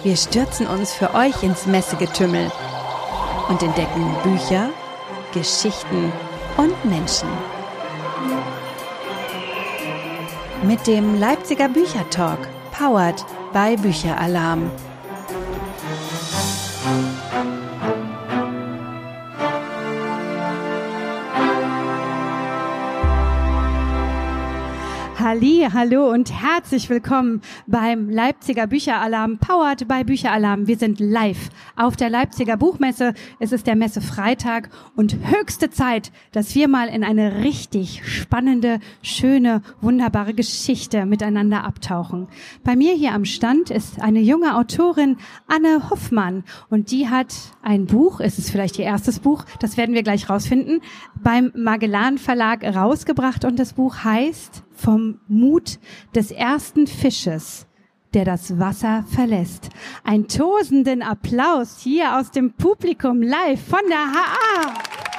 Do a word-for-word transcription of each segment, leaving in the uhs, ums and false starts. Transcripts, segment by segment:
Wir stürzen uns für euch ins Messegetümmel und entdecken Bücher, Geschichten und Menschen. Mit dem Leipziger Büchertalk, powered by Bücheralarm. Halli, hallo und herzlich willkommen beim Leipziger Bücheralarm, powered by Bücheralarm. Wir sind live auf der Leipziger Buchmesse. Es ist der Messefreitag und höchste Zeit, dass wir mal in eine richtig spannende, schöne, wunderbare Geschichte miteinander abtauchen. Bei mir hier am Stand ist eine junge Autorin, Anne Hoffmann, und die hat ein Buch, es ist vielleicht ihr erstes Buch, das werden wir gleich rausfinden, beim Magellan Verlag rausgebracht, und das Buch heißt Vom Mut des ersten Fisches, der das Wasser verlässt. Ein tosenden Applaus hier aus dem Publikum live von der H A.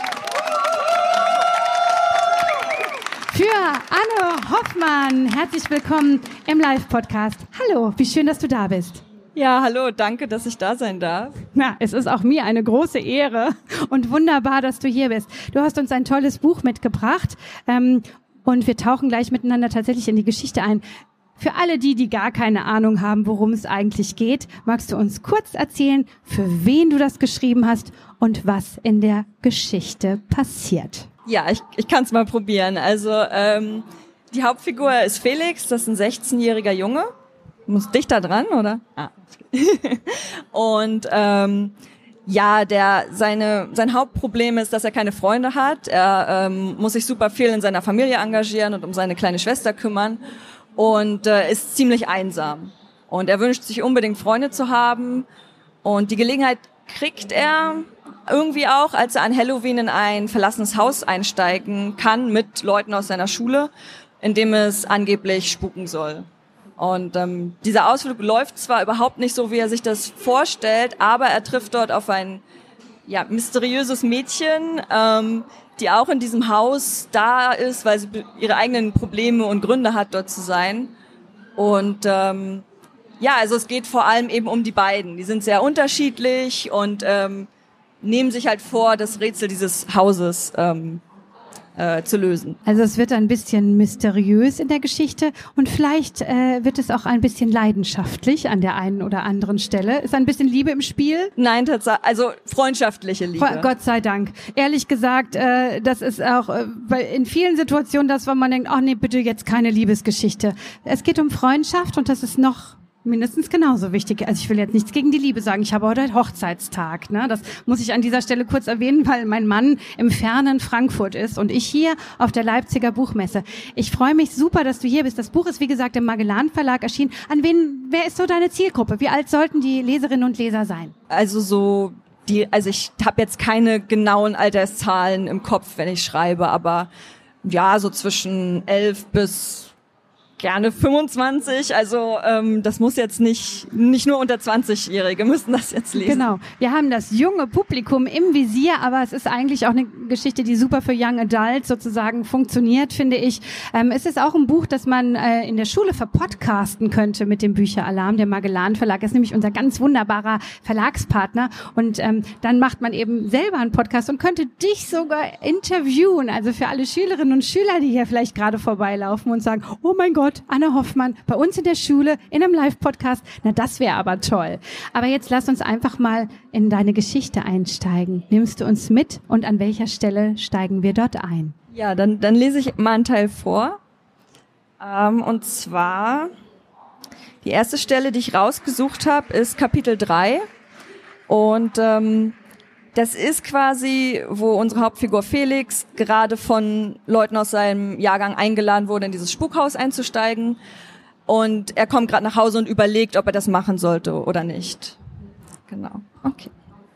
Für Anne Hoffmann. Herzlich willkommen im Live-Podcast. Hallo, wie schön, dass du da bist. Ja, hallo, danke, dass ich da sein darf. Na, es ist auch mir eine große Ehre und wunderbar, dass du hier bist. Du hast uns ein tolles Buch mitgebracht, ähm, und wir tauchen gleich miteinander tatsächlich in die Geschichte ein. Für alle die, die gar keine Ahnung haben, worum es eigentlich geht, magst du uns kurz erzählen, für wen du das geschrieben hast und was in der Geschichte passiert? Ja, ich, ich kann es mal probieren. Also ähm, die Hauptfigur ist Felix, das ist ein sechzehnjähriger Junge. Muss dichter dran, oder? Ah. Und ähm, ja, der seine sein Hauptproblem ist, dass er keine Freunde hat. Er ähm, muss sich super viel in seiner Familie engagieren und um seine kleine Schwester kümmern und äh, ist ziemlich einsam. Und er wünscht sich unbedingt Freunde zu haben, und die Gelegenheit kriegt er irgendwie auch, als er an Halloween in ein verlassenes Haus einsteigen kann mit Leuten aus seiner Schule, in dem es angeblich spuken soll. Und ähm, dieser Ausflug läuft zwar überhaupt nicht so, wie er sich das vorstellt, aber er trifft dort auf ein ja mysteriöses Mädchen, ähm, die auch in diesem Haus da ist, weil sie ihre eigenen Probleme und Gründe hat, dort zu sein. Und ähm, ja, also es geht vor allem eben um die beiden. Die sind sehr unterschiedlich und ähm, nehmen sich halt vor, das Rätsel dieses Hauses ähm, Äh, zu lösen. Also es wird ein bisschen mysteriös in der Geschichte und vielleicht äh, wird es auch ein bisschen leidenschaftlich an der einen oder anderen Stelle. Ist ein bisschen Liebe im Spiel? Nein, tatsächlich, also freundschaftliche Liebe. Gott sei Dank. Ehrlich gesagt, äh, das ist auch äh, in vielen Situationen das, wo man denkt, ach nee, bitte jetzt keine Liebesgeschichte. Es geht um Freundschaft, und das ist noch mindestens genauso wichtig. Also ich will jetzt nichts gegen die Liebe sagen. Ich habe heute Hochzeitstag, ne? Das muss ich an dieser Stelle kurz erwähnen, weil mein Mann im fernen Frankfurt ist und ich hier auf der Leipziger Buchmesse. Ich freue mich super, dass du hier bist. Das Buch ist, wie gesagt, im Magellan Verlag erschienen. An wen, wer ist so deine Zielgruppe? Wie alt sollten die Leserinnen und Leser sein? Also so die, also ich habe jetzt keine genauen Alterszahlen im Kopf, wenn ich schreibe, aber ja, so zwischen elf bis gerne fünfundzwanzig, also ähm, das muss jetzt nicht nicht nur unter zwanzigjährige müssen das jetzt lesen. Genau, wir haben das junge Publikum im Visier, aber es ist eigentlich auch eine Geschichte, die super für Young Adults sozusagen funktioniert, finde ich. Ähm, es ist auch ein Buch, das man äh, in der Schule verpodcasten könnte mit dem Bücheralarm. Der Magellan Verlag ist nämlich unser ganz wunderbarer Verlagspartner, und ähm, dann macht man eben selber einen Podcast und könnte dich sogar interviewen, also für alle Schülerinnen und Schüler, die hier vielleicht gerade vorbeilaufen und sagen, oh mein Gott, Anne Hoffmann, bei uns in der Schule, in einem Live-Podcast. Na, das wäre aber toll. Aber jetzt lass uns einfach mal in deine Geschichte einsteigen. Nimmst du uns mit, und an welcher Stelle steigen wir dort ein? Ja, dann, dann lese ich mal einen Teil vor. Ähm, und zwar, die erste Stelle, die ich rausgesucht habe, ist Kapitel drei. Und ähm, das ist quasi, wo unsere Hauptfigur Felix gerade von Leuten aus seinem Jahrgang eingeladen wurde, in dieses Spukhaus einzusteigen. Und er kommt gerade nach Hause und überlegt, ob er das machen sollte oder nicht. Genau, okay.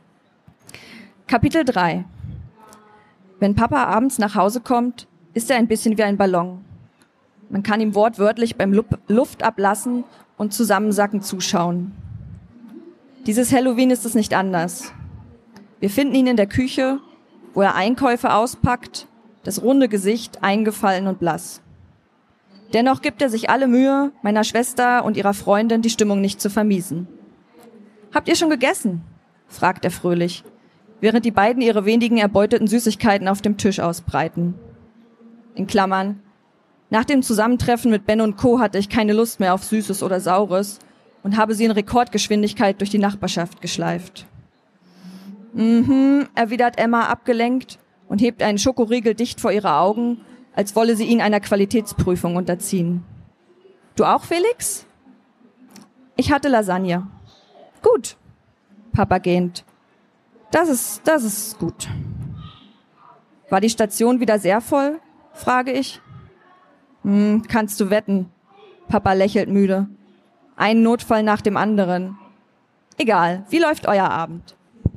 Kapitel drei. Wenn Papa abends nach Hause kommt, ist er ein bisschen wie ein Ballon. Man kann ihm wortwörtlich beim Luft ablassen und zusammensacken zuschauen. Dieses Halloween ist es nicht anders. Wir finden ihn in der Küche, wo er Einkäufe auspackt, das runde Gesicht eingefallen und blass. Dennoch gibt er sich alle Mühe, meiner Schwester und ihrer Freundin die Stimmung nicht zu vermiesen. Habt ihr schon gegessen? Fragt er fröhlich, während die beiden ihre wenigen erbeuteten Süßigkeiten auf dem Tisch ausbreiten. In Klammern: Nach dem Zusammentreffen mit Ben und Co. hatte ich keine Lust mehr auf Süßes oder Saures und habe sie in Rekordgeschwindigkeit durch die Nachbarschaft geschleift. Mhm, erwidert Emma abgelenkt und hebt einen Schokoriegel dicht vor ihre Augen, als wolle sie ihn einer Qualitätsprüfung unterziehen. Du auch, Felix? Ich hatte Lasagne. Gut, Papa gähnt. Das ist, das ist gut. War die Station wieder sehr voll? Frage ich. Hm, kannst du wetten. Papa lächelt müde. Ein Notfall nach dem anderen. Egal, wie läuft euer Abend?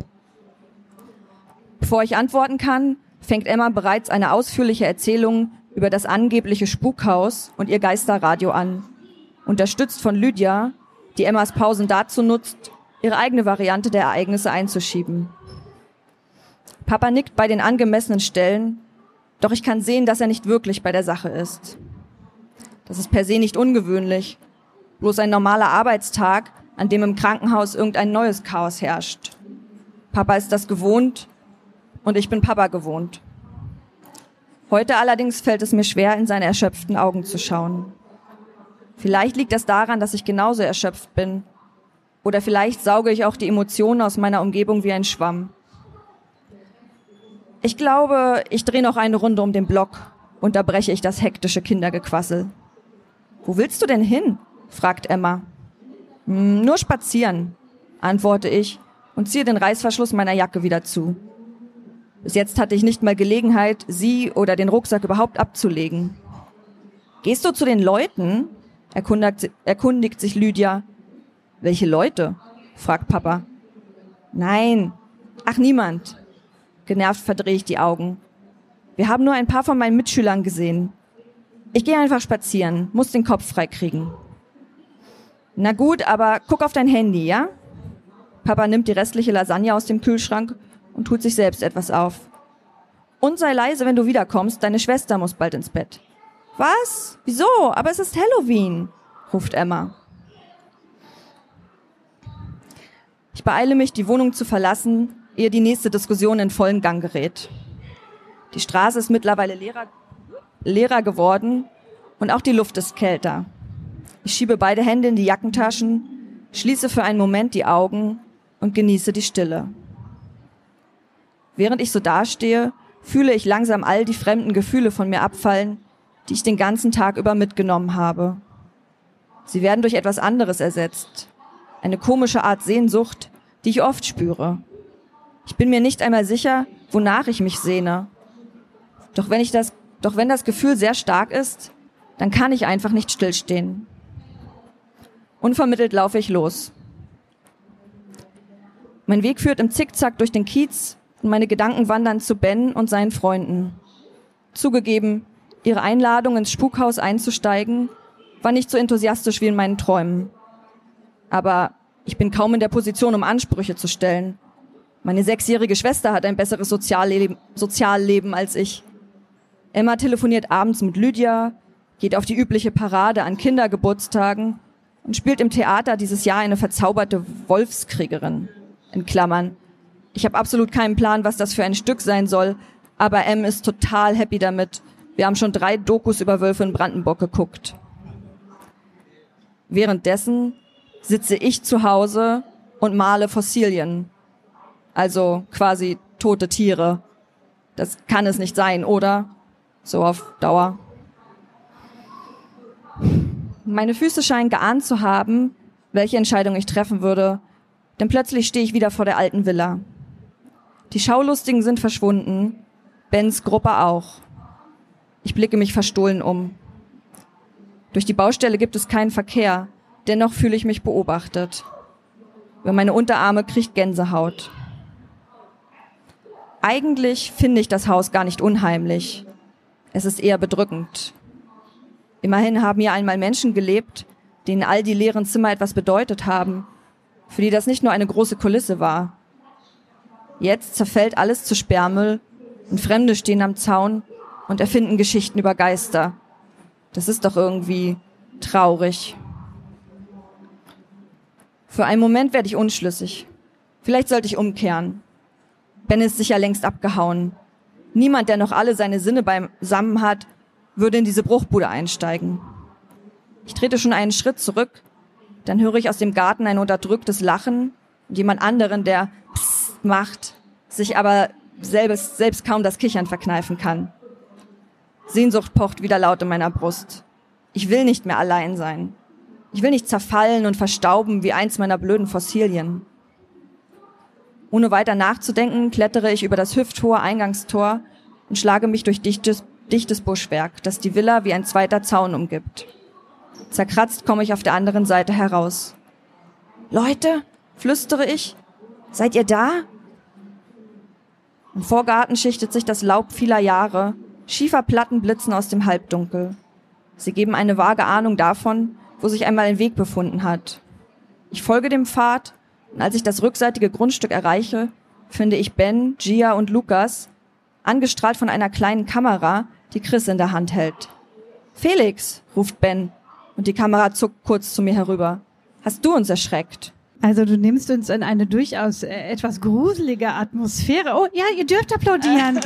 Bevor ich antworten kann, fängt Emma bereits eine ausführliche Erzählung über das angebliche Spukhaus und ihr Geisterradio an, unterstützt von Lydia, die Emmas Pausen dazu nutzt, ihre eigene Variante der Ereignisse einzuschieben. Papa nickt bei den angemessenen Stellen, doch ich kann sehen, dass er nicht wirklich bei der Sache ist. Das ist per se nicht ungewöhnlich, bloß ein normaler Arbeitstag, an dem im Krankenhaus irgendein neues Chaos herrscht. Papa ist das gewohnt und ich bin Papa gewohnt. Heute allerdings fällt es mir schwer, in seine erschöpften Augen zu schauen. Vielleicht liegt das daran, dass ich genauso erschöpft bin. Oder vielleicht sauge ich auch die Emotionen aus meiner Umgebung wie ein Schwamm. Ich glaube, ich drehe noch eine Runde um den Block, unterbreche ich das hektische Kindergequassel. Wo willst du denn hin? Fragt Emma. Hm, nur spazieren, antworte ich und ziehe den Reißverschluss meiner Jacke wieder zu. Bis jetzt hatte ich nicht mal Gelegenheit, sie oder den Rucksack überhaupt abzulegen. Gehst du zu den Leuten? Erkundigt, erkundigt sich Lydia. Welche Leute? Fragt Papa. Nein, ach niemand. Genervt verdrehe ich die Augen. Wir haben nur ein paar von meinen Mitschülern gesehen. Ich gehe einfach spazieren, muss den Kopf frei kriegen. Na gut, aber guck auf dein Handy, ja? Papa nimmt die restliche Lasagne aus dem Kühlschrank und tut sich selbst etwas auf. Und sei leise, wenn du wiederkommst, deine Schwester muss bald ins Bett. Was? Wieso? Aber es ist Halloween, ruft Emma. Ich beeile mich, die Wohnung zu verlassen, ehe die nächste Diskussion in vollen Gang gerät. Die Straße ist mittlerweile leerer, leerer geworden und auch die Luft ist kälter. Ich schiebe beide Hände in die Jackentaschen, schließe für einen Moment die Augen und genieße die Stille. Während ich so dastehe, fühle ich langsam all die fremden Gefühle von mir abfallen, die ich den ganzen Tag über mitgenommen habe. Sie werden durch etwas anderes ersetzt. Eine komische Art Sehnsucht, die ich oft spüre. Ich bin mir nicht einmal sicher, wonach ich mich sehne. Doch wenn ich das, doch wenn das Gefühl sehr stark ist, dann kann ich einfach nicht stillstehen. Unvermittelt laufe ich los. Mein Weg führt im Zickzack durch den Kiez und meine Gedanken wandern zu Ben und seinen Freunden. Zugegeben, ihre Einladung ins Spukhaus einzusteigen, war nicht so enthusiastisch wie in meinen Träumen. Aber ich bin kaum in der Position, um Ansprüche zu stellen. Meine sechsjährige Schwester hat ein besseres Sozialleben, Sozialleben als ich. Emma telefoniert abends mit Lydia, geht auf die übliche Parade an Kindergeburtstagen und spielt im Theater dieses Jahr eine verzauberte Wolfskriegerin. In Klammern. Ich habe absolut keinen Plan, was das für ein Stück sein soll, aber Em ist total happy damit. Wir haben schon drei Dokus über Wölfe in Brandenburg geguckt. Währenddessen sitze ich zu Hause und male Fossilien. Also quasi tote Tiere. Das kann es nicht sein, oder? So auf Dauer. Meine Füße scheinen geahnt zu haben, welche Entscheidung ich treffen würde, denn plötzlich stehe ich wieder vor der alten Villa. Die Schaulustigen sind verschwunden, Bens Gruppe auch. Ich blicke mich verstohlen um. Durch die Baustelle gibt es keinen Verkehr, dennoch fühle ich mich beobachtet. Über meine Unterarme kriecht Gänsehaut. Eigentlich finde ich das Haus gar nicht unheimlich. Es ist eher bedrückend. Immerhin haben hier einmal Menschen gelebt, denen all die leeren Zimmer etwas bedeutet haben, für die das nicht nur eine große Kulisse war. Jetzt zerfällt alles zu Sperrmüll und Fremde stehen am Zaun und erfinden Geschichten über Geister. Das ist doch irgendwie traurig. Für einen Moment werde ich unschlüssig. Vielleicht sollte ich umkehren. Ben ist sicher längst abgehauen. Niemand, der noch alle seine Sinne beisammen hat, würde in diese Bruchbude einsteigen. Ich trete schon einen Schritt zurück, dann höre ich aus dem Garten ein unterdrücktes Lachen und jemand anderen, der Psst macht, sich aber selbst, selbst kaum das Kichern verkneifen kann. Sehnsucht pocht wieder laut in meiner Brust. Ich will nicht mehr allein sein. Ich will nicht zerfallen und verstauben wie eins meiner blöden Fossilien. Ohne weiter nachzudenken, klettere ich über das hüfthohe Eingangstor und schlage mich durch dichtes, dichtes Buschwerk, das die Villa wie ein zweiter Zaun umgibt. Zerkratzt komme ich auf der anderen Seite heraus. »Leute«, flüstere ich, »seid ihr da?« Im Vorgarten schichtet sich das Laub vieler Jahre, Schieferplatten blitzen aus dem Halbdunkel. Sie geben eine vage Ahnung davon, wo sich einmal ein Weg befunden hat. Ich folge dem Pfad, und als ich das rückseitige Grundstück erreiche, finde ich Ben, Gia und Lukas, angestrahlt von einer kleinen Kamera, die Chris in der Hand hält. »Felix«, ruft Ben, und die Kamera zuckt kurz zu mir herüber. »Hast du uns erschreckt?« Also du nimmst uns in eine durchaus äh, etwas gruselige Atmosphäre. Oh ja, ihr dürft applaudieren.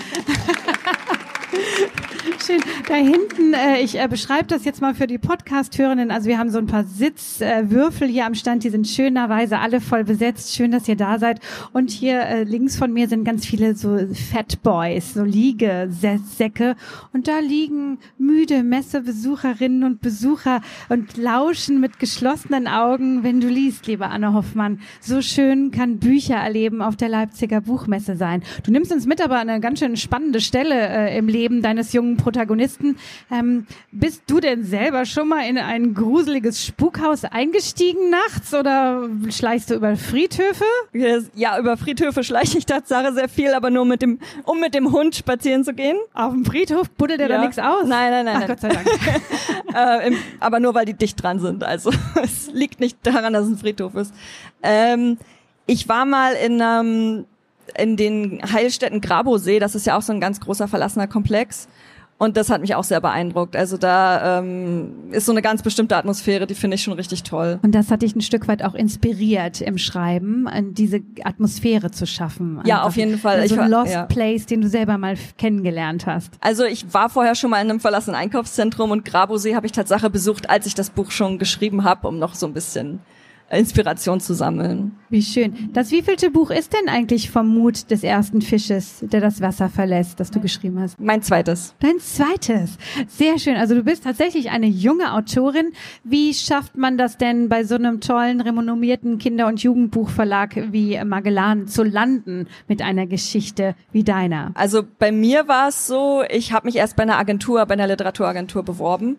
Schön. Da hinten, äh, ich äh, beschreibe das jetzt mal für die Podcast-Hörenden. Also wir haben so ein paar Sitzwürfel äh, hier am Stand, die sind schönerweise alle voll besetzt. Schön, dass ihr da seid. Und hier äh, links von mir sind ganz viele so Fat Boys, so Liegesäcke. Und da liegen müde Messebesucherinnen und Besucher und lauschen mit geschlossenen Augen, wenn du liest, liebe Anne Hoffmann. So schön kann Bücher erleben auf der Leipziger Buchmesse sein. Du nimmst uns mit, aber an eine ganz schön spannende Stelle äh, im Leben deines jungen Protagonisten. Ähm, bist du denn selber schon mal in ein gruseliges Spukhaus eingestiegen nachts oder schleichst du über Friedhöfe? Ja, über Friedhöfe schleiche ich Tatsache sehr viel, aber nur mit dem, um mit dem Hund spazieren zu gehen. Auf dem Friedhof buddelt der ja da nichts aus? Nein, nein, nein. Ach nein. Gott sei Dank. äh, im, aber nur, weil die dicht dran sind. Also es liegt nicht daran, dass es ein Friedhof ist. Ähm, ich war mal in ähm, in den Heilstätten Grabosee, das ist ja auch so ein ganz großer verlassener Komplex. Und das hat mich auch sehr beeindruckt. Also da ähm, ist so eine ganz bestimmte Atmosphäre, die finde ich schon richtig toll. Und das hat dich ein Stück weit auch inspiriert im Schreiben, diese Atmosphäre zu schaffen. Ja, auf jeden Fall. So ein Lost ja. Place, den du selber mal kennengelernt hast. Also ich war vorher schon mal in einem verlassenen Einkaufszentrum und Grabosee habe ich Tatsache besucht, als ich das Buch schon geschrieben habe, um noch so ein bisschen Inspiration zu sammeln. Wie schön. Das wievielte Buch ist denn eigentlich vom Mut des ersten Fisches, der das Wasser verlässt, das du geschrieben hast? Mein zweites. Dein zweites. Sehr schön. Also du bist tatsächlich eine junge Autorin. Wie schafft man das denn bei so einem tollen, renommierten Kinder- und Jugendbuchverlag wie Magellan zu landen mit einer Geschichte wie deiner? Also bei mir war es so, ich habe mich erst bei einer Agentur, bei einer Literaturagentur beworben.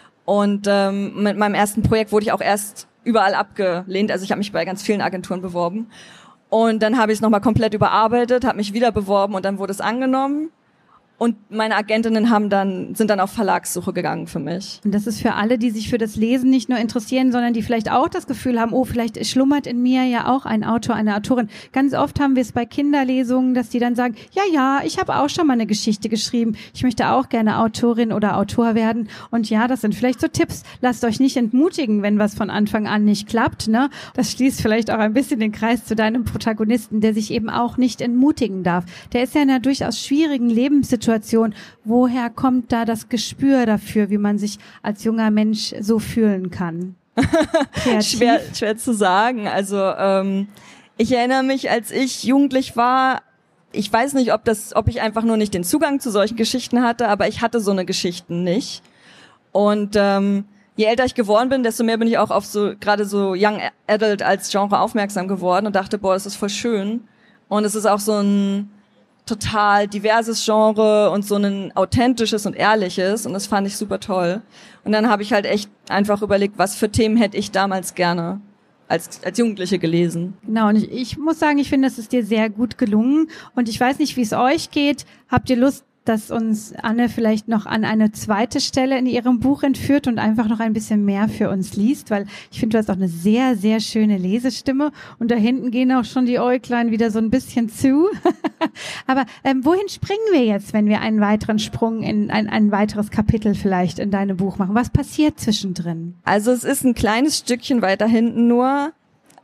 Und ähm, mit meinem ersten Projekt wurde ich auch erst überall abgelehnt. Also ich habe mich bei ganz vielen Agenturen beworben. Und dann habe ich es nochmal komplett überarbeitet, habe mich wieder beworben und dann wurde es angenommen. Und meine Agentinnen haben dann, sind dann auf Verlagssuche gegangen für mich. Und das ist für alle, die sich für das Lesen nicht nur interessieren, sondern die vielleicht auch das Gefühl haben, oh, vielleicht schlummert in mir ja auch ein Autor, eine Autorin. Ganz oft haben wir es bei Kinderlesungen, dass die dann sagen, ja, ja, ich habe auch schon mal eine Geschichte geschrieben. Ich möchte auch gerne Autorin oder Autor werden. Und ja, das sind vielleicht so Tipps. Lasst euch nicht entmutigen, wenn was von Anfang an nicht klappt, ne? Das schließt vielleicht auch ein bisschen den Kreis zu deinem Protagonisten, der sich eben auch nicht entmutigen darf. Der ist ja in einer durchaus schwierigen Lebenssituation. Woher kommt da das Gespür dafür, wie man sich als junger Mensch so fühlen kann? schwer, schwer zu sagen. Also ähm, ich erinnere mich, als ich jugendlich war, ich weiß nicht, ob das, ob ich einfach nur nicht den Zugang zu solchen Geschichten hatte, aber ich hatte so eine Geschichten nicht. Und ähm, je älter ich geworden bin, desto mehr bin ich auch auf so gerade so Young Adult als Genre aufmerksam geworden und dachte, boah, das ist voll schön. Und es ist auch so ein total diverses Genre und so ein authentisches und ehrliches und das fand ich super toll. Und dann habe ich halt echt einfach überlegt, was für Themen hätte ich damals gerne als als Jugendliche gelesen. Genau, und ich, ich muss sagen, ich finde, es ist dir sehr gut gelungen und ich weiß nicht, wie es euch geht. Habt ihr Lust, dass uns Anne vielleicht noch an eine zweite Stelle in ihrem Buch entführt und einfach noch ein bisschen mehr für uns liest, weil ich finde, du hast auch eine sehr, sehr schöne Lesestimme und da hinten gehen auch schon die Äuglein wieder so ein bisschen zu. Aber ähm, wohin springen wir jetzt, wenn wir einen weiteren Sprung in ein, ein weiteres Kapitel vielleicht in deinem Buch machen? Was passiert zwischendrin? Also es ist ein kleines Stückchen weiter hinten nur,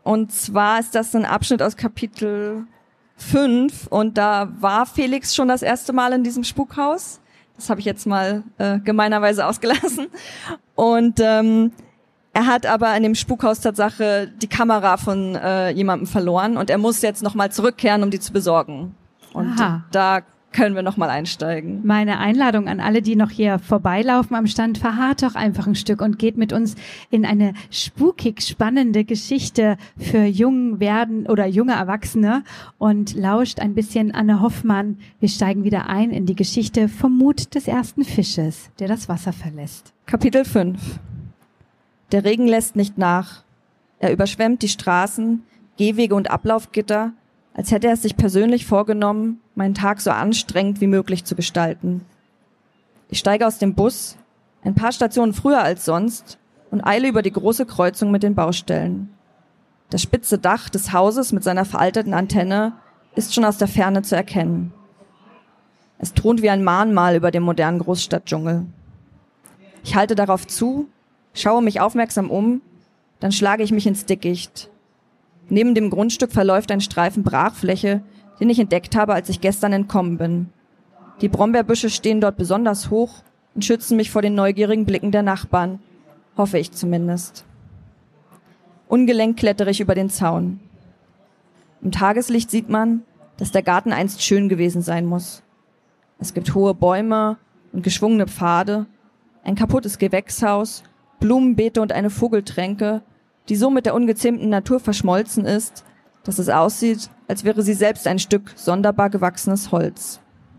Und zwar ist das ein Abschnitt aus Kapitel fünf und da war Felix schon das erste Mal in diesem Spukhaus. Das habe ich jetzt mal äh, gemeinerweise ausgelassen. Und ähm, er hat aber in dem Spukhaus Tatsache die Kamera von äh, jemandem verloren und er muss jetzt nochmal zurückkehren, um die zu besorgen. Und Aha. da können wir nochmal einsteigen. Meine Einladung an alle, die noch hier vorbeilaufen am Stand, verharrt doch einfach ein Stück und geht mit uns in eine spukig spannende Geschichte für jung werden oder junge Erwachsene und lauscht ein bisschen Anne Hoffmann. Wir steigen wieder ein in die Geschichte vom Mut des ersten Fisches, der das Wasser verlässt. Kapitel fünf. Der Regen lässt nicht nach. Er überschwemmt die Straßen, Gehwege und Ablaufgitter, als hätte er es sich persönlich vorgenommen, meinen Tag so anstrengend wie möglich zu gestalten. Ich steige aus dem Bus, ein paar Stationen früher als sonst, und eile über die große Kreuzung mit den Baustellen. Das spitze Dach des Hauses mit seiner veralteten Antenne ist schon aus der Ferne zu erkennen. Es thront wie ein Mahnmal über dem modernen Großstadtdschungel. Ich halte darauf zu, schaue mich aufmerksam um, dann schlage ich mich ins Dickicht. Neben dem Grundstück verläuft ein Streifen Brachfläche, den ich entdeckt habe, als ich gestern entkommen bin. Die Brombeerbüsche stehen dort besonders hoch und schützen mich vor den neugierigen Blicken der Nachbarn. Hoffe ich zumindest. Ungelenkt klettere ich über den Zaun. Im Tageslicht sieht man, dass der Garten einst schön gewesen sein muss. Es gibt hohe Bäume und geschwungene Pfade, ein kaputtes Gewächshaus, Blumenbeete und eine Vogeltränke, die so mit der ungezähmten Natur verschmolzen ist, dass es aussieht, als wäre sie selbst ein Stück sonderbar gewachsenes Holz.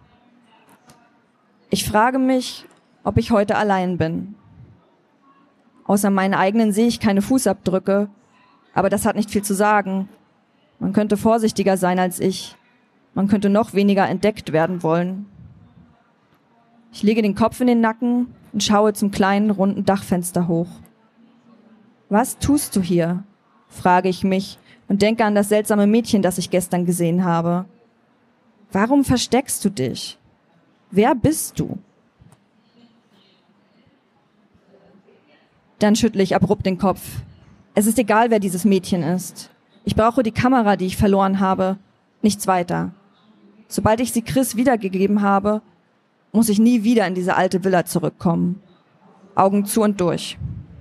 Ich frage mich, ob ich heute allein bin. Außer meinen eigenen sehe ich keine Fußabdrücke, aber das hat nicht viel zu sagen. Man könnte vorsichtiger sein als ich. Man könnte noch weniger entdeckt werden wollen. Ich lege den Kopf in den Nacken und schaue zum kleinen, runden Dachfenster hoch. Was tust du hier? Frage ich mich und denke an das seltsame Mädchen, das ich gestern gesehen habe. Warum versteckst du dich? Wer bist du? Dann schüttle ich abrupt den Kopf. Es ist egal, wer dieses Mädchen ist. Ich brauche die Kamera, die ich verloren habe, nichts weiter. Sobald ich sie Chris wiedergegeben habe, muss ich nie wieder in diese alte Villa zurückkommen. Augen zu und durch.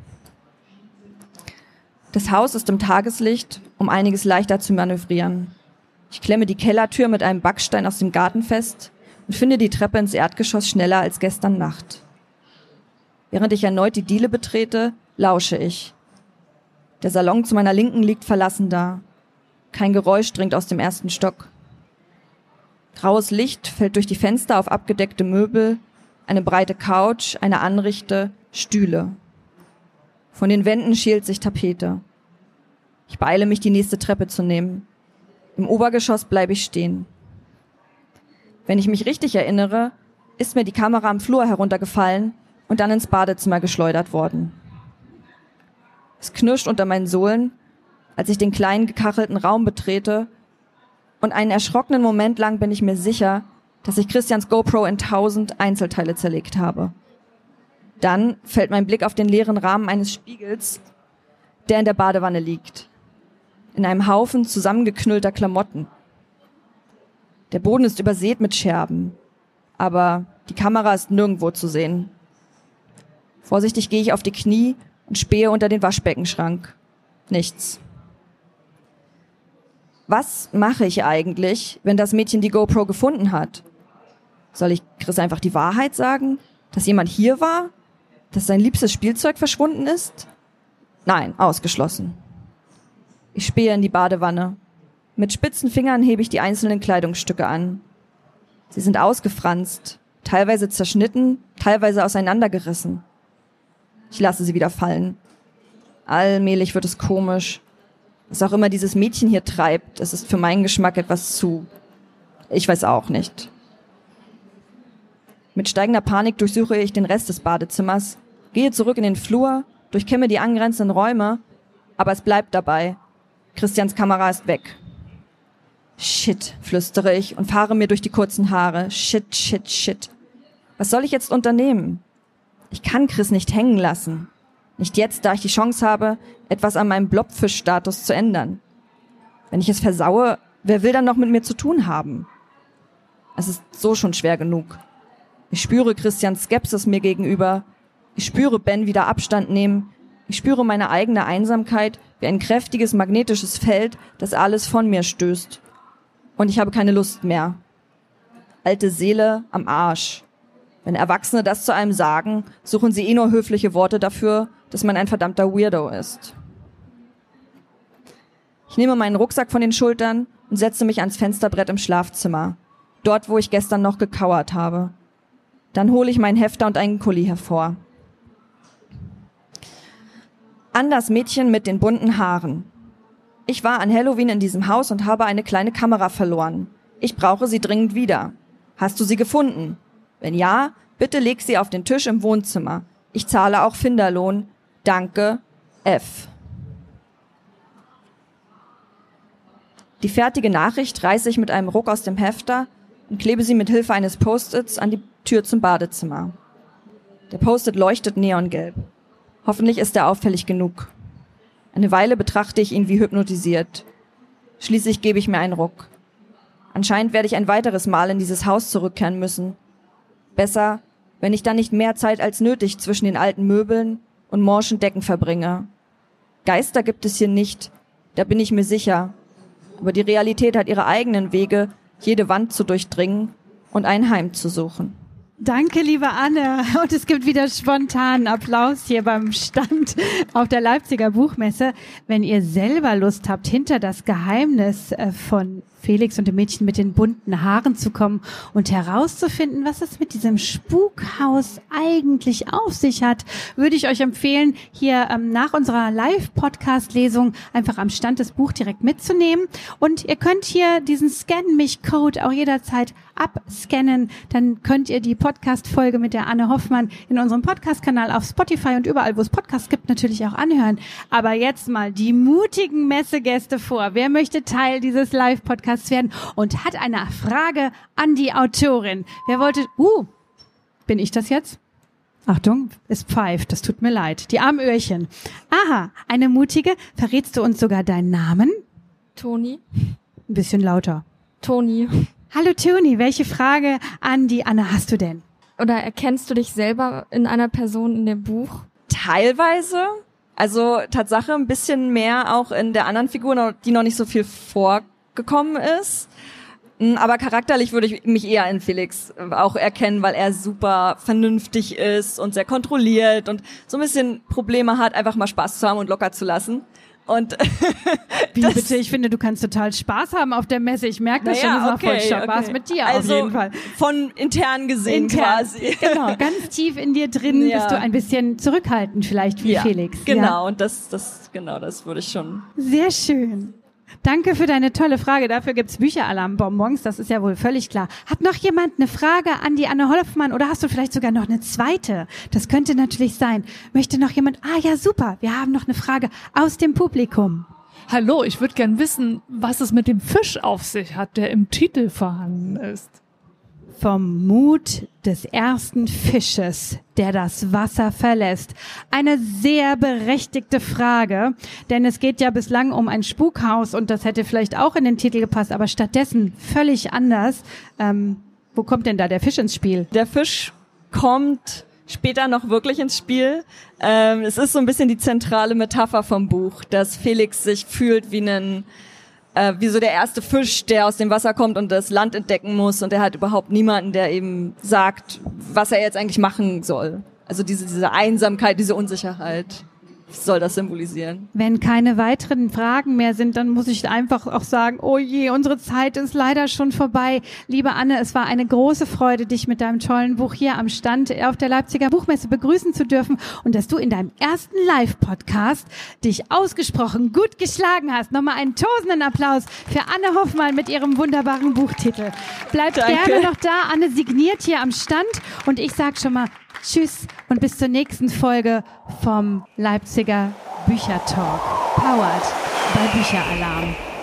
Das Haus ist im Tageslicht, um einiges leichter zu manövrieren. Ich klemme die Kellertür mit einem Backstein aus dem Garten fest und finde die Treppe ins Erdgeschoss schneller als gestern Nacht. Während ich erneut die Diele betrete, lausche ich. Der Salon zu meiner Linken liegt verlassen da. Kein Geräusch dringt aus dem ersten Stock. Graues Licht fällt durch die Fenster auf abgedeckte Möbel, eine breite Couch, eine Anrichte, Stühle. Von den Wänden schält sich Tapete. Ich beeile mich, die nächste Treppe zu nehmen. Im Obergeschoss bleibe ich stehen. Wenn ich mich richtig erinnere, ist mir die Kamera am Flur heruntergefallen und dann ins Badezimmer geschleudert worden. Es knirscht unter meinen Sohlen, als ich den kleinen gekachelten Raum betrete, und einen erschrockenen Moment lang bin ich mir sicher, dass ich Christians GoPro in tausend Einzelteile zerlegt habe. Dann fällt mein Blick auf den leeren Rahmen eines Spiegels, der in der Badewanne liegt. In einem Haufen zusammengeknüllter Klamotten. Der Boden ist übersät mit Scherben, aber die Kamera ist nirgendwo zu sehen. Vorsichtig gehe ich auf die Knie und spähe unter den Waschbeckenschrank. Nichts. Was mache ich eigentlich, wenn das Mädchen die GoPro gefunden hat? Soll ich Chris einfach die Wahrheit sagen? Dass jemand hier war? Dass sein liebstes Spielzeug verschwunden ist? Nein, ausgeschlossen. Ich spähe in die Badewanne. Mit spitzen Fingern hebe ich die einzelnen Kleidungsstücke an. Sie sind ausgefranst, teilweise zerschnitten, teilweise auseinandergerissen. Ich lasse sie wieder fallen. Allmählich wird es komisch. Was auch immer dieses Mädchen hier treibt, es ist für meinen Geschmack etwas zu... Ich weiß auch nicht. Mit steigender Panik durchsuche ich den Rest des Badezimmers, gehe zurück in den Flur, durchkämme die angrenzenden Räume, aber es bleibt dabei. Christians Kamera ist weg. Shit, flüstere ich und fahre mir durch die kurzen Haare. Shit, shit, shit. Was soll ich jetzt unternehmen? Ich kann Chris nicht hängen lassen. Nicht jetzt, da ich die Chance habe, etwas an meinem Blobfisch-Status zu ändern. Wenn ich es versaue, wer will dann noch mit mir zu tun haben? Es ist so schon schwer genug. Ich spüre Christians Skepsis mir gegenüber. Ich spüre Ben wieder Abstand nehmen. Ich spüre meine eigene Einsamkeit wie ein kräftiges magnetisches Feld, das alles von mir stößt. Und ich habe keine Lust mehr. Alte Seele am Arsch. Wenn Erwachsene das zu einem sagen, suchen sie eh nur höfliche Worte dafür, dass man ein verdammter Weirdo ist. Ich nehme meinen Rucksack von den Schultern und setze mich ans Fensterbrett im Schlafzimmer. Dort, wo ich gestern noch gekauert habe. Dann hole ich meinen Hefter und einen Kuli hervor. An das Mädchen mit den bunten Haaren. Ich war an Halloween in diesem Haus und habe eine kleine Kamera verloren. Ich brauche sie dringend wieder. Hast du sie gefunden? Wenn ja, bitte leg sie auf den Tisch im Wohnzimmer. Ich zahle auch Finderlohn. Danke, F. Die fertige Nachricht reiße ich mit einem Ruck aus dem Hefter und klebe sie mit Hilfe eines Post-its an die Tür zum Badezimmer. Der Post-it leuchtet neongelb. Hoffentlich ist er auffällig genug. Eine Weile betrachte ich ihn wie hypnotisiert. Schließlich gebe ich mir einen Ruck. Anscheinend werde ich ein weiteres Mal in dieses Haus zurückkehren müssen. Besser, wenn ich dann nicht mehr Zeit als nötig zwischen den alten Möbeln und morschen Decken verbringe. Geister gibt es hier nicht, da bin ich mir sicher. Aber die Realität hat ihre eigenen Wege, jede Wand zu durchdringen und ein Heim zu suchen. Danke, liebe Anne. Und es gibt wieder spontanen Applaus hier beim Stand auf der Leipziger Buchmesse. Wenn ihr selber Lust habt, hinter das Geheimnis von Felix und dem Mädchen mit den bunten Haaren zu kommen und herauszufinden, was es mit diesem Spukhaus eigentlich auf sich hat, würde ich euch empfehlen, hier ähm, nach unserer Live-Podcast-Lesung einfach am Stand das Buch direkt mitzunehmen. Und ihr könnt hier diesen Scan-Mich-Code auch jederzeit abscannen. Dann könnt ihr die Podcast-Folge mit der Anne Hoffmann in unserem Podcast-Kanal auf Spotify und überall, wo es Podcasts gibt, natürlich auch anhören. Aber jetzt mal die mutigen Messegäste vor. Wer möchte Teil dieses Live-Podcasts werden und hat eine Frage an die Autorin? Wer wollte... Uh, bin ich das jetzt? Achtung, es pfeift, das tut mir leid. Die armen Öhrchen. Aha, eine mutige. Verrätst du uns sogar deinen Namen? Toni. Ein bisschen lauter. Toni. Hallo Toni, welche Frage an die Anne hast du denn? Oder erkennst du dich selber in einer Person in dem Buch? Teilweise. Also Tatsache ein bisschen mehr auch in der anderen Figur, die noch nicht so viel vorgekommen ist. Aber charakterlich würde ich mich eher in Felix auch erkennen, weil er super vernünftig ist und sehr kontrolliert und so ein bisschen Probleme hat, einfach mal Spaß zu haben und locker zu lassen. Und Wie bitte? Ich finde, du kannst total Spaß haben auf der Messe. Ich merke das naja, schon, es okay, macht voll Spaß okay. mit dir also auf jeden Fall. Von intern gesehen Intern, quasi. Genau, ganz tief in dir drin Ja. bist du ein bisschen zurückhaltend vielleicht wie ja, Felix. Genau, Ja. und das, das, genau, das würde ich schon. Sehr schön. Danke für deine tolle Frage. Dafür gibt's Bücheralarm-Bonbons, das ist ja wohl völlig klar. Hat noch jemand eine Frage an die Anne Hoffmann oder hast du vielleicht sogar noch eine zweite? Das könnte natürlich sein. Möchte noch jemand? Ah ja, super. Wir haben noch eine Frage aus dem Publikum. Hallo, ich würde gern wissen, was es mit dem Fisch auf sich hat, der im Titel vorhanden ist. Vom Mut des ersten Fisches, der das Wasser verlässt. Eine sehr berechtigte Frage, denn es geht ja bislang um ein Spukhaus und das hätte vielleicht auch in den Titel gepasst, aber stattdessen völlig anders. Ähm, wo kommt denn da der Fisch ins Spiel? Der Fisch kommt später noch wirklich ins Spiel. Ähm, es ist so ein bisschen die zentrale Metapher vom Buch, dass Felix sich fühlt wie ein äh, wie so der erste Fisch, der aus dem Wasser kommt und das Land entdecken muss und er hat überhaupt niemanden, der eben sagt, was er jetzt eigentlich machen soll. Also diese diese Einsamkeit, diese Unsicherheit. Was soll das symbolisieren? Wenn keine weiteren Fragen mehr sind, dann muss ich einfach auch sagen, oh je, unsere Zeit ist leider schon vorbei. Liebe Anne, es war eine große Freude, dich mit deinem tollen Buch hier am Stand auf der Leipziger Buchmesse begrüßen zu dürfen und dass du in deinem ersten Live-Podcast dich ausgesprochen gut geschlagen hast. Nochmal einen tosenden Applaus für Anne Hoffmann mit ihrem wunderbaren Buchtitel. Bleibt Danke. gerne noch da. Anne signiert hier am Stand und ich sag schon mal Tschüss und bis zur nächsten Folge vom Leipziger Büchertalk. Powered bei Bücheralarm.